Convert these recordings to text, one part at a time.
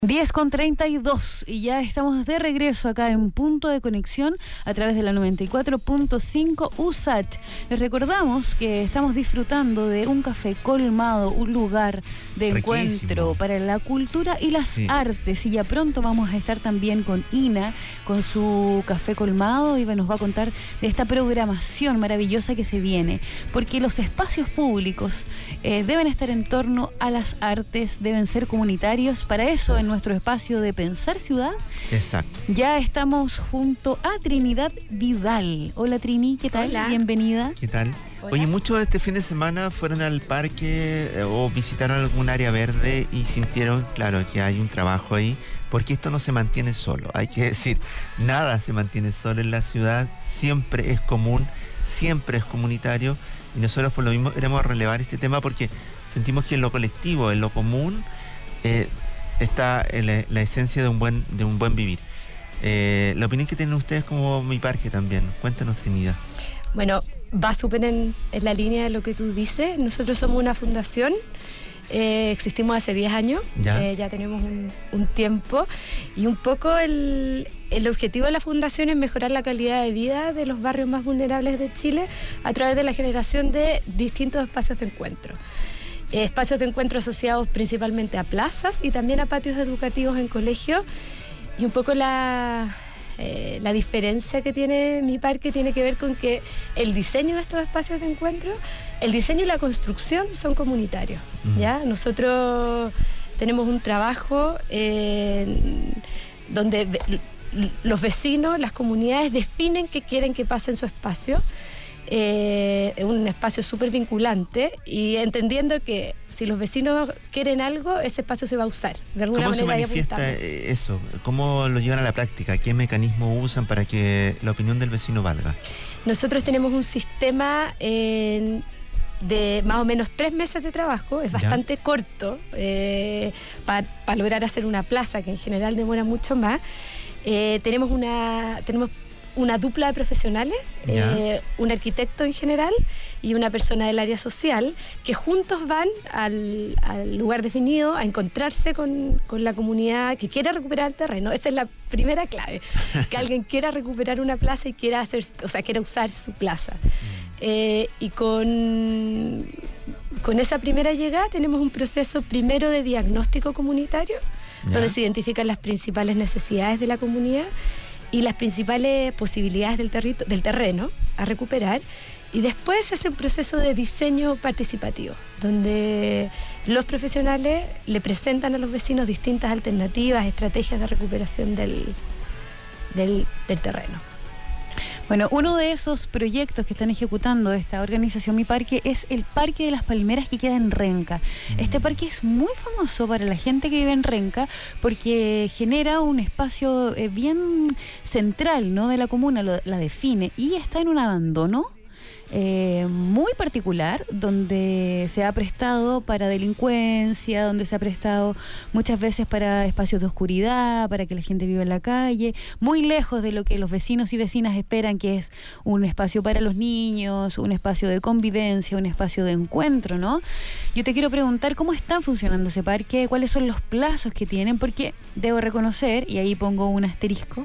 10:32 y ya estamos de regreso acá en Punto de Conexión a través de la 94.5 USACH. Les recordamos que estamos disfrutando de un café colmado, un lugar de encuentro para la cultura y las artes, y ya pronto vamos a estar también con Ina, con su café colmado, y nos va a contar de esta programación maravillosa que se viene, porque los espacios públicos deben estar en torno a las artes, deben ser comunitarios. Para eso, en nuestro espacio de Pensar Ciudad, exacto, ya estamos junto a Trinidad Vidal. Hola Trini, ¿qué tal? Hola. Bienvenida. ¿Qué tal? Hola. Oye, muchos este fin de semana fueron al parque o visitaron algún área verde y sintieron, claro, que hay un trabajo ahí, porque esto no se mantiene solo. Hay que decir, nada se mantiene solo en la ciudad, siempre es común, siempre es comunitario, y nosotros por lo mismo queremos relevar este tema porque sentimos que en lo colectivo, en lo común, está la esencia de un buen vivir. La opinión que tienen ustedes como Mi Parque también. Cuéntanos, Trinidad. Bueno, va súper en la línea de lo que tú dices. Nosotros somos una fundación, existimos hace 10 años, ya tenemos un tiempo, y un poco el objetivo de la fundación es mejorar la calidad de vida de los barrios más vulnerables de Chile a través de la generación de distintos espacios de encuentro. Espacios de encuentro asociados principalmente a plazas y también a patios educativos en colegios. Y un poco la diferencia que tiene Mi Parque tiene que ver con que el diseño de estos espacios de encuentro, el diseño y la construcción son comunitarios. ¿Ya? Nosotros tenemos un trabajo donde los vecinos, las comunidades definen qué quieren que pase en su espacio. Un espacio súper vinculante, y entendiendo que si los vecinos quieren algo, ese espacio se va a usar de alguna manera. ¿Cómo se manifiesta eso? ¿Cómo lo llevan a la práctica? ¿Qué mecanismo usan para que la opinión del vecino valga? Nosotros tenemos un sistema de más o menos 3 meses de trabajo. Es bastante corto para lograr hacer una plaza, que en general demora mucho más. Tenemos una dupla de profesionales, un arquitecto en general y una persona del área social, que juntos van al lugar definido a encontrarse con la comunidad que quiera recuperar el terreno. Esa es la primera clave, que alguien quiera recuperar una plaza y quiera usar su plaza. Y con esa primera llegada tenemos un proceso primero de diagnóstico comunitario, donde se identifican las principales necesidades de la comunidad y las principales posibilidades del terreno a recuperar, y después se hace un proceso de diseño participativo, donde los profesionales le presentan a los vecinos distintas alternativas, estrategias de recuperación del terreno. Bueno, uno de esos proyectos que están ejecutando esta organización Mi Parque es el Parque de las Palmeras, que queda en Renca. Este parque es muy famoso para la gente que vive en Renca porque genera un espacio bien central, ¿no?, de la comuna, la define, y está en un abandono muy particular, donde se ha prestado para delincuencia, donde se ha prestado muchas veces para espacios de oscuridad, para que la gente viva en la calle, muy lejos de lo que los vecinos y vecinas esperan, que es un espacio para los niños, un espacio de convivencia, un espacio de encuentro, ¿no? Yo te quiero preguntar cómo está funcionando ese parque, cuáles son los plazos que tienen, porque debo reconocer, y ahí pongo un asterisco,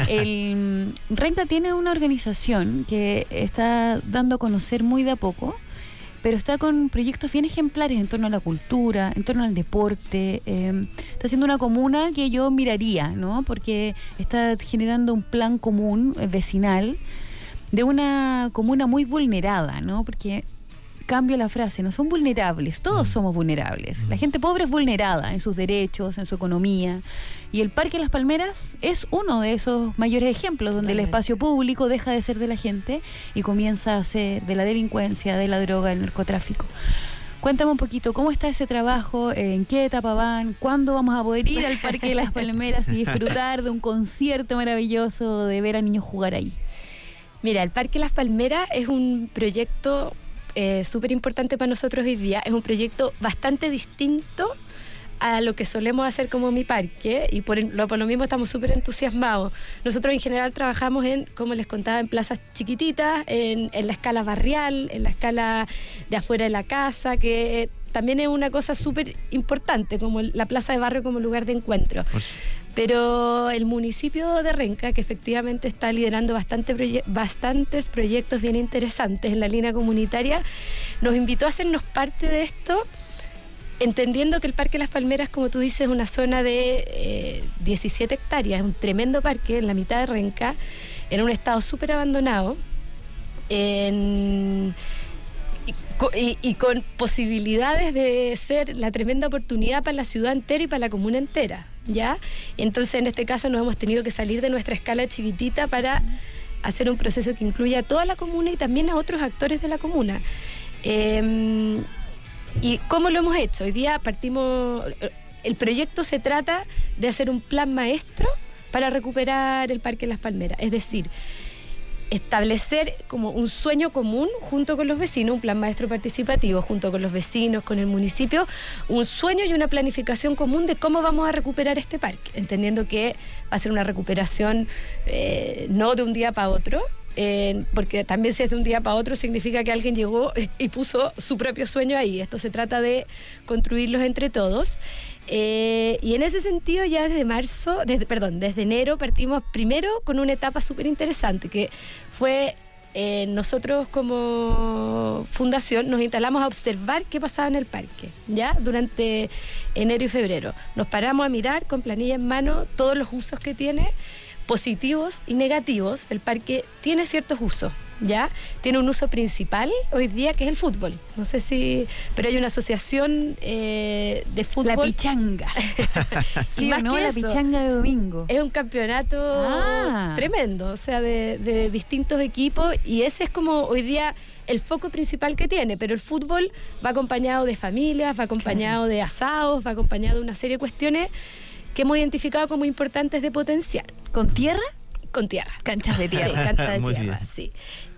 Renca tiene una organización que está dando a conocer muy de a poco, pero está con proyectos bien ejemplares en torno a la cultura, en torno al deporte. Está haciendo una comuna que yo miraría, ¿no?, porque está generando un plan común vecinal de una comuna muy vulnerada, ¿no?, porque cambio la frase, no son vulnerables, todos somos vulnerables. La gente pobre es vulnerada en sus derechos, en su economía, y el Parque de las Palmeras es uno de esos mayores ejemplos, donde el espacio público deja de ser de la gente y comienza a ser de la delincuencia, de la droga, del narcotráfico. Cuéntame un poquito, ¿cómo está ese trabajo? ¿En qué etapa van? ¿Cuándo vamos a poder ir al Parque de las Palmeras y disfrutar de un concierto maravilloso, de ver a niños jugar ahí? Mira, el Parque Las Palmeras es un proyecto súper importante para nosotros hoy día. Es un proyecto bastante distinto a lo que solemos hacer como Mi Parque, y por lo mismo estamos súper entusiasmados. Nosotros en general trabajamos como les contaba, en plazas chiquititas, en la escala barrial, en la escala de afuera de la casa, que también es una cosa súper importante, como la plaza de barrio como lugar de encuentro. Pero el municipio de Renca, que efectivamente está liderando bastantes proyectos bien interesantes en la línea comunitaria, nos invitó a hacernos parte de esto, entendiendo que el Parque Las Palmeras, como tú dices, es una zona de 17 hectáreas, es un tremendo parque en la mitad de Renca, en un estado súper abandonado, y con posibilidades de ser la tremenda oportunidad para la ciudad entera y para la comuna entera, ¿ya? Entonces, en este caso, nos hemos tenido que salir de nuestra escala chiquitita para hacer un proceso que incluya a toda la comuna y también a otros actores de la comuna. ¿Y cómo lo hemos hecho? Hoy día partimos... El proyecto se trata de hacer un plan maestro para recuperar el Parque Las Palmeras, es decir, establecer como un sueño común junto con los vecinos, un plan maestro participativo junto con los vecinos, con el municipio, un sueño y una planificación común de cómo vamos a recuperar este parque, entendiendo que va a ser una recuperación no de un día para otro, porque también si es de un día para otro significa que alguien llegó y puso su propio sueño ahí. Esto se trata de construirlos entre todos. Y en ese sentido ya desde enero partimos primero con una etapa súper interesante que fue nosotros como fundación nos instalamos a observar qué pasaba en el parque, ¿ya? Durante enero y febrero. Nos paramos a mirar con planilla en mano todos los usos que tiene, positivos y negativos. El parque tiene ciertos usos, ¿ya? Tiene un uso principal hoy día que es el fútbol. No sé si... Pero hay una asociación de fútbol. La pichanga. Sí, más ¿no? que La eso, pichanga de domingo. es un campeonato tremendo, o sea, de distintos equipos, y ese es como hoy día el foco principal que tiene, pero el fútbol va acompañado de familias, va acompañado de asados, va acompañado de una serie de cuestiones que hemos identificado como importantes de potenciar. ¿Con tierra? Con tierra. Canchas de tierra. Sí, canchas de Muy tierra, bien. sí.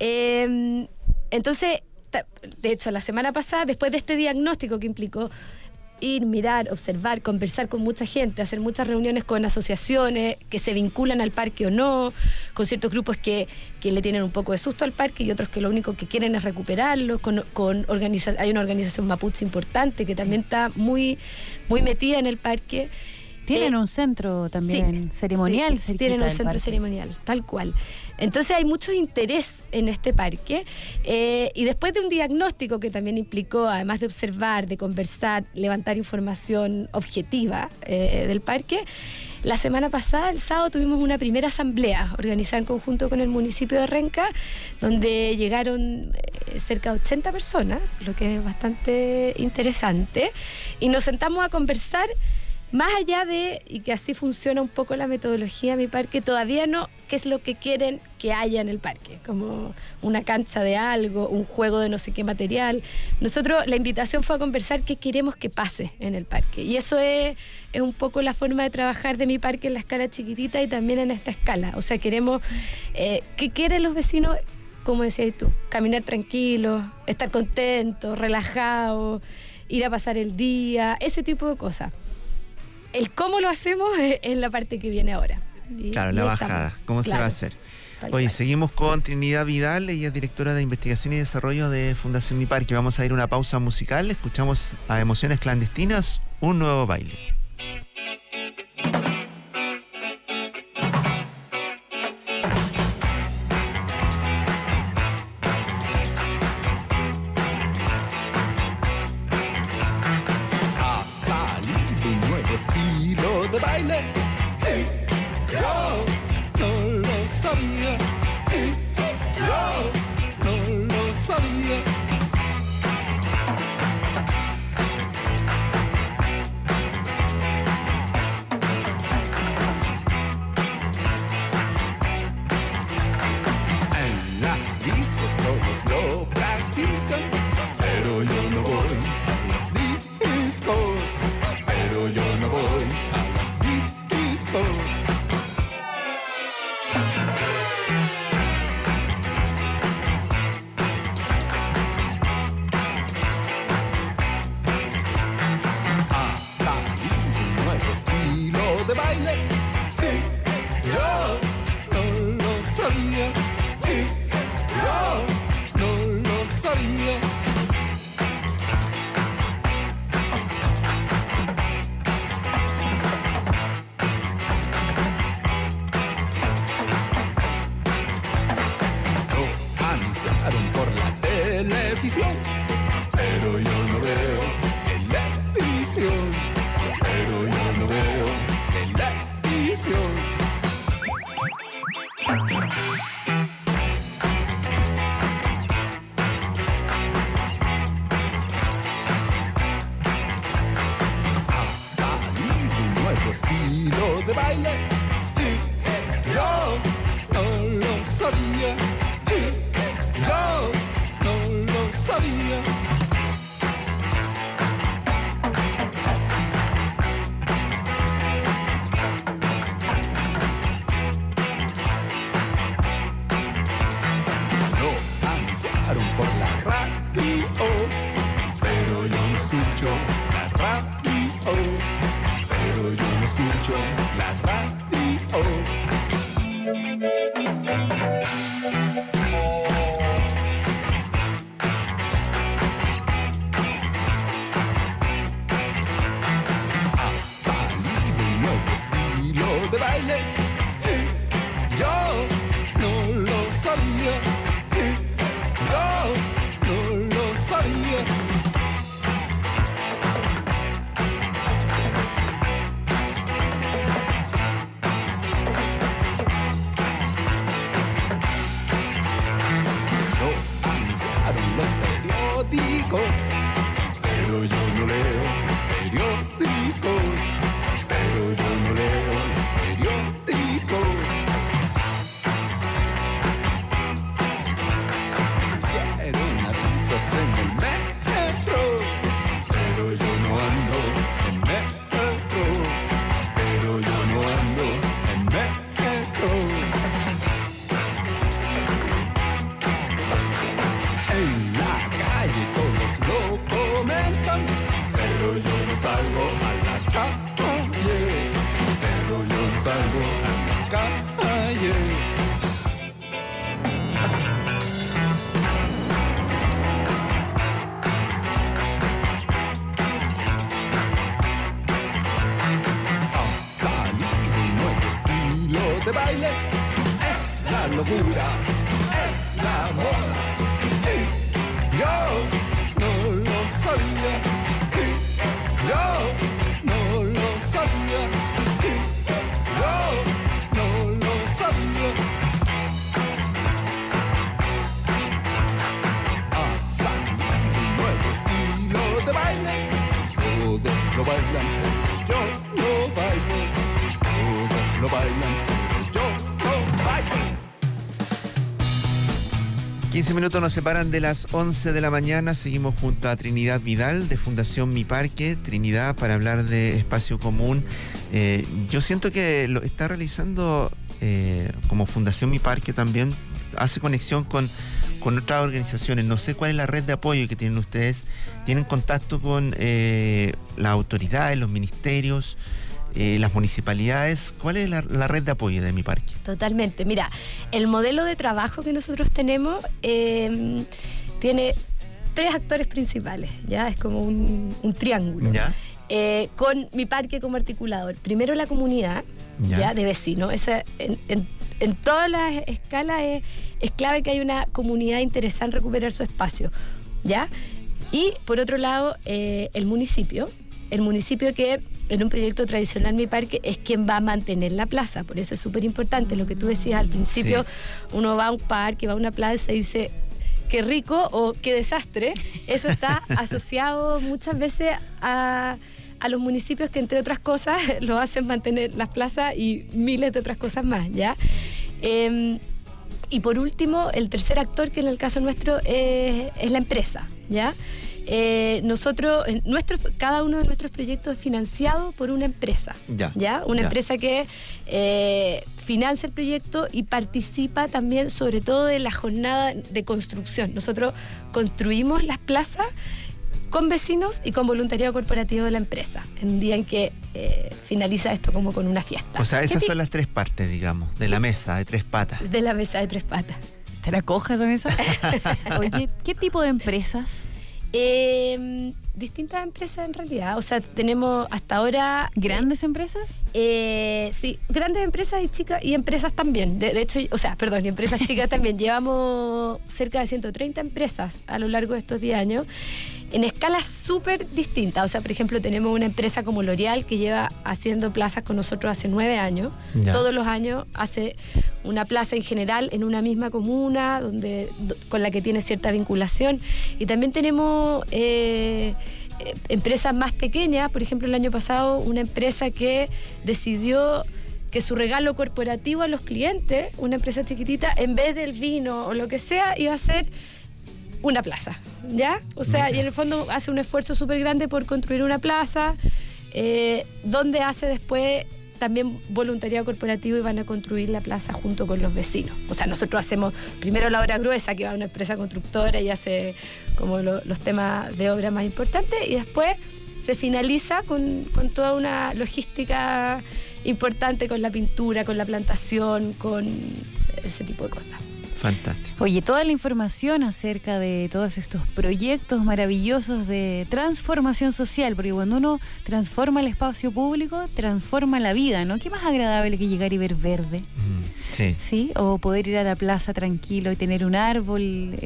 Entonces, de hecho, la semana pasada, después de este diagnóstico que implicó ir, mirar, observar, conversar con mucha gente, hacer muchas reuniones con asociaciones que se vinculan al parque o no, con ciertos grupos que le tienen un poco de susto al parque y otros que lo único que quieren es recuperarlo, hay una organización mapuche importante que también está muy, muy metida en el parque. Tienen un centro también ceremonial. Sí, tienen un centro parque. ceremonial, tal cual. Entonces hay mucho interés en este parque, y después de un diagnóstico que también implicó, además de observar, de conversar, levantar información objetiva del parque, la semana pasada, el sábado, tuvimos una primera asamblea organizada en conjunto con el municipio de Renca, donde llegaron cerca de 80 personas, lo que es bastante interesante, y nos sentamos a conversar. Más allá de, y que así funciona un poco la metodología de mi parque, todavía no, qué es lo que quieren que haya en el parque, como una cancha de algo, un juego de no sé qué material. Nosotros, la invitación fue a conversar qué queremos que pase en el parque. Y eso es un poco la forma de trabajar de mi parque en la escala chiquitita y también en esta escala. O sea, queremos, ¿qué quieren los vecinos? Como decías tú, caminar tranquilos, estar contentos, relajados, ir a pasar el día, ese tipo de cosas. El cómo lo hacemos es la parte que viene ahora. Claro, la bajada. ¿Cómo se va a hacer? Oye, seguimos con Trinidad Vidal, ella es directora de Investigación y Desarrollo de Fundación Mi Parque. Vamos a ir a una pausa musical, escuchamos a Emociones Clandestinas, un nuevo baile. De baile, sí, yo no lo sabía, sí, yo no lo sabía. En las discos todos lo practican, pero yo no voy a los discos, pero yo no voy a de baile, sí, yo no lo sabía, sí, yo no lo sabía. estilo de baile. Y yo no lo sabía. Y yo no lo sabía. Por la radio, pero yo no escucho la radio, pero yo no escucho la radio. Ha salido un nuevo estilo de baile, yo no lo sabía. Yo no lo sabía. Lo anunciaron los periódicos, pero yo no leo los periódicos, pero yo no leo los periódicos. En el metro, pero yo no ando en metro, pero yo no ando en metro. En la calle todos lo comentan, pero yo no salgo a la calle, pero yo no salgo a la calle. De baile es la locura, es la moda. Y yo no lo sabía. Y yo no lo sabía. Y yo no lo sabía. Ha salido un nuevo estilo de baile. Todos lo bailan, yo lo bailo. Todos lo bailan. 15 minutos nos separan de las 11 de la mañana. Seguimos junto a Trinidad Vidal de Fundación Mi Parque. Trinidad, para hablar de espacio común. Yo siento que lo está realizando como Fundación Mi Parque también. Hace conexión con otras organizaciones. No sé cuál es la red de apoyo que tienen ustedes. ¿Tienen contacto con las autoridades, los ministerios, las municipalidades? ¿Cuál es la red de apoyo de Mi Parque? Totalmente. Mira, el modelo de trabajo que nosotros tenemos tiene 3 actores principales, ¿ya? Es como un triángulo. ¿Ya? Con Mi Parque como articulador. Primero la comunidad, ¿ya? De vecinos. Esa, en todas las escalas es clave que haya una comunidad interesada en recuperar su espacio, ¿ya? Y por otro lado, el municipio que en un proyecto tradicional Mi Parque es quien va a mantener la plaza. Por eso es súper importante lo que tú decías al principio. Sí. Uno va a un parque, va a una plaza y dice qué rico o qué desastre. Eso está asociado muchas veces a los municipios que, entre otras cosas, lo hacen mantener las plazas y miles de otras cosas más, ¿ya? Y por último, el tercer actor, que en el caso nuestro es la empresa, ¿ya? Nosotros, cada uno de nuestros proyectos es financiado por una empresa, ¿ya? Una empresa que financia el proyecto y participa también, sobre todo, de la jornada de construcción. Nosotros construimos las plazas con vecinos y con voluntariado corporativo de la empresa, en un día en que finaliza esto como con una fiesta. O sea, esas son las 3 partes, digamos, de la mesa de 3 patas. De la mesa de 3 patas. ¿Estará coja esa mesa? Oye, ¿qué tipo de empresas? Distintas empresas en realidad. O sea, tenemos hasta ahora... ¿Grandes empresas? Sí, grandes empresas y chicas, y empresas también. De hecho, y empresas chicas también. Llevamos cerca de 130 empresas a lo largo de estos 10 años, en escalas súper distintas. O sea, por ejemplo, tenemos una empresa como L'Oréal que lleva haciendo plazas con nosotros hace 9 años. Ya. Todos los años hace una plaza en general en una misma comuna con la que tiene cierta vinculación. Y también tenemos empresas más pequeñas. Por ejemplo, el año pasado una empresa que decidió que su regalo corporativo a los clientes, una empresa chiquitita, en vez del vino o lo que sea, iba a ser una plaza, ¿ya? O sea, y en el fondo hace un esfuerzo súper grande por construir una plaza, donde hace después también voluntariado corporativo y van a construir la plaza junto con los vecinos. O sea, nosotros hacemos primero la obra gruesa, que va a una empresa constructora y hace como los temas de obra más importantes, y después se finaliza con toda una logística importante, con la pintura, con la plantación, con ese tipo de cosas. Fantástico. Oye, toda la información acerca de todos estos proyectos maravillosos de transformación social, porque cuando uno transforma el espacio público, transforma la vida, ¿no? ¿Qué más agradable que llegar y ver verde? Sí. ¿Sí? O poder ir a la plaza tranquilo y tener un árbol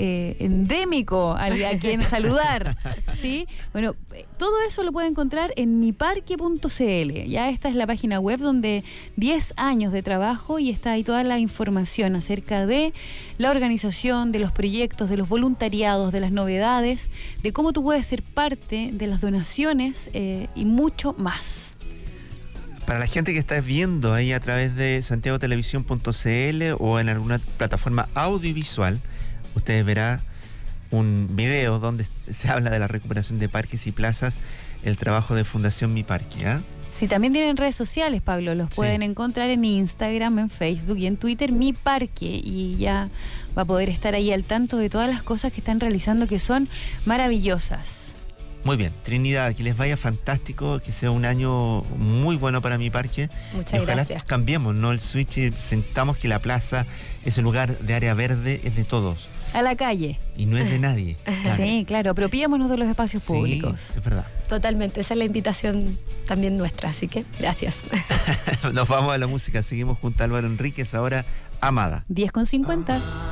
endémico a quien saludar, ¿sí? Bueno, todo eso lo puede encontrar en miparque.cl. Ya esta es la página web donde 10 años de trabajo y está ahí toda la información acerca de la organización, de los proyectos, de los voluntariados, de las novedades, de cómo tú puedes ser parte de las donaciones y mucho más. Para la gente que está viendo ahí a través de santiagotelevisión.cl o en alguna plataforma audiovisual, ustedes verán un video donde se habla de la recuperación de parques y plazas, el trabajo de Fundación Mi Parque, ¿eh? Sí, también tienen redes sociales, Pablo, los pueden encontrar en Instagram, en Facebook y en Twitter, Mi Parque, y ya va a poder estar ahí al tanto de todas las cosas que están realizando, que son maravillosas. Muy bien, Trinidad, que les vaya fantástico, que sea un año muy bueno para Mi Parque. Muchas ojalá gracias. Cambiemos, ¿no? El switch y sentamos que la plaza, ese lugar de área verde, es de todos. A la calle. Y no es de nadie. Claro. Sí, claro, apropiémonos de los espacios públicos. Sí, es verdad. Totalmente, esa es la invitación también nuestra, así que gracias. Nos vamos a la música, seguimos junto a Álvaro Enríquez, ahora Amada. 10:50.